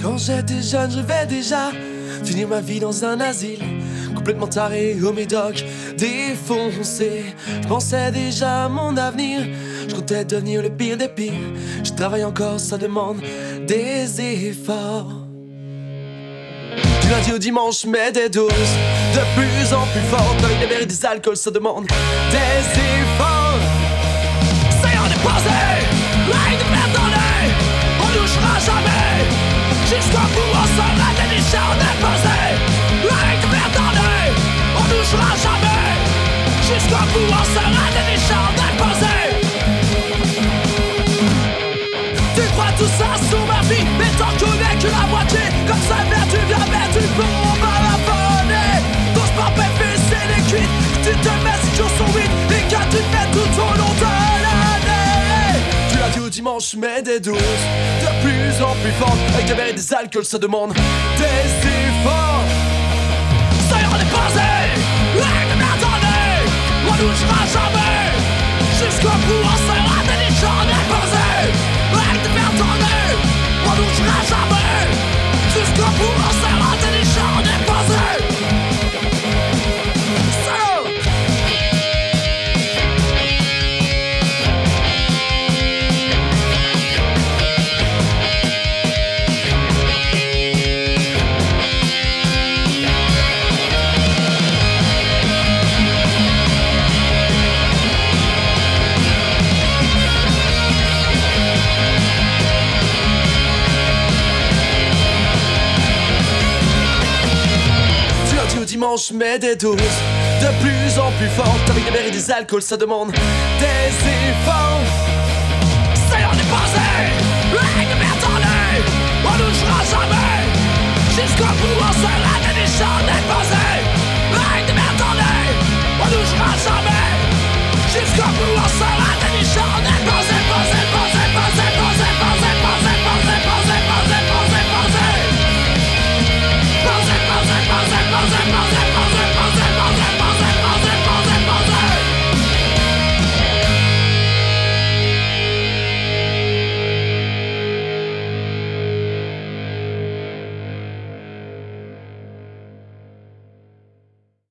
Quand j'étais jeune, je rêvais déjà finir ma vie dans un asile, complètement taré au médoc, défoncé. Je pensais déjà à mon avenir, je comptais devenir le pire des pires. Je travaille encore, ça demande des efforts. Du lundi au dimanche, mais des doses de plus en plus fortes, avec des verres et des alcools, ça demande des efforts. Ça y est, on est posé, rien de perdre dans l'œil, on touchera jamais. Jusqu'au bout, on sera déniché, on est posé, rien de perdre dans l'œil, on touchera jamais. Jusqu'au bout, on sera déniché, on est posé. Tu crois tout ça sous ma vie, mais t'en connais que la moitié. Comme ça, tu viens, mais tu peux, on va la bonner. Ton sport préféré, c'est les cuites. Tu te mets sur son weed et que tu fais tout au long de l'année. Du lundi au dimanche, mais des doses de plus en plus fortes, avec des verres et des alcools, ça demande des efforts. Ça y est, on est posé, rien de merde en est, on touchera jamais. Jusqu'au bout, on sera délicat, on est posé, rien de merde en est, on touchera jamais. Jusqu'au bout, on sera délicat, on est posé. Dimanche, mais des doses de plus en plus fortes, avec des verres et des alcools, ça demande des efforts.